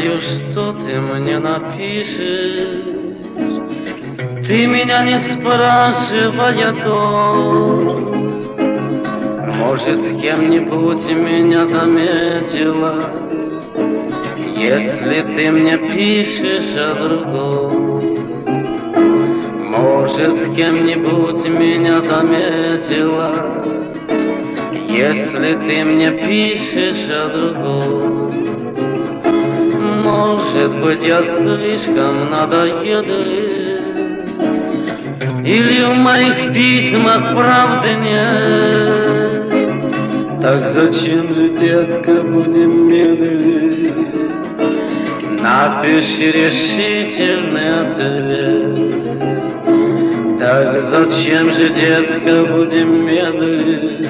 знаю, что ты мне напишешь. Ты меня не спрашивая то, может, с кем-нибудь меня заметила. Если ты мне пишешь о другом, может, с кем-нибудь меня заметила. Если ты мне пишешь о другом, может быть, я слишком надоедлив, или в моих письмах правды нет. Так зачем же, детка, будем медлить? Напиши решительный ответ. Так зачем же, детка, будем медлить?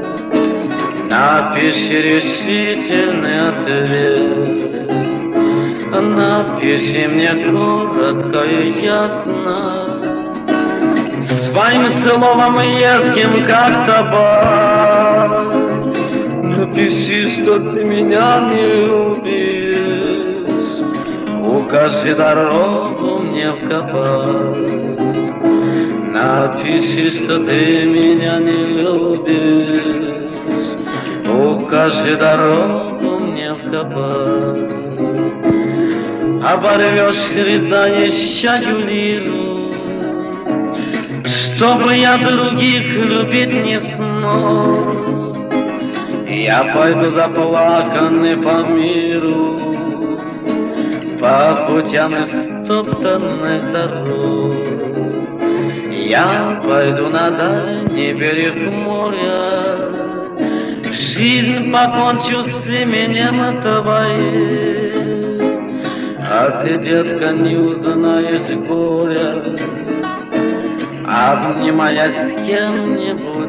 Напиши решительный ответ. Напиши мне коротко и ясно, своим словом едким, как табак. Напиши, что ты меня не любишь, укажи дорогу мне в кабак. Напиши, что ты меня не любишь, укажи дорогу мне в кабак. Оборвешь рыдающую лиру, чтобы я других любить не смог. Я пойду заплаканный по миру, по путям истоптанных дорог. Я пойду на дальний берег моря, жизнь покончу с именем твоим. А ты, детка, не узнаешь горя, обнимая с кем-нибудь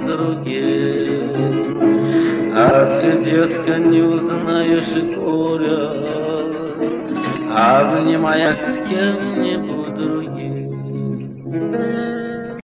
другим. А ты, детка, не узнаешь горя, обнимая с кем-нибудь другим.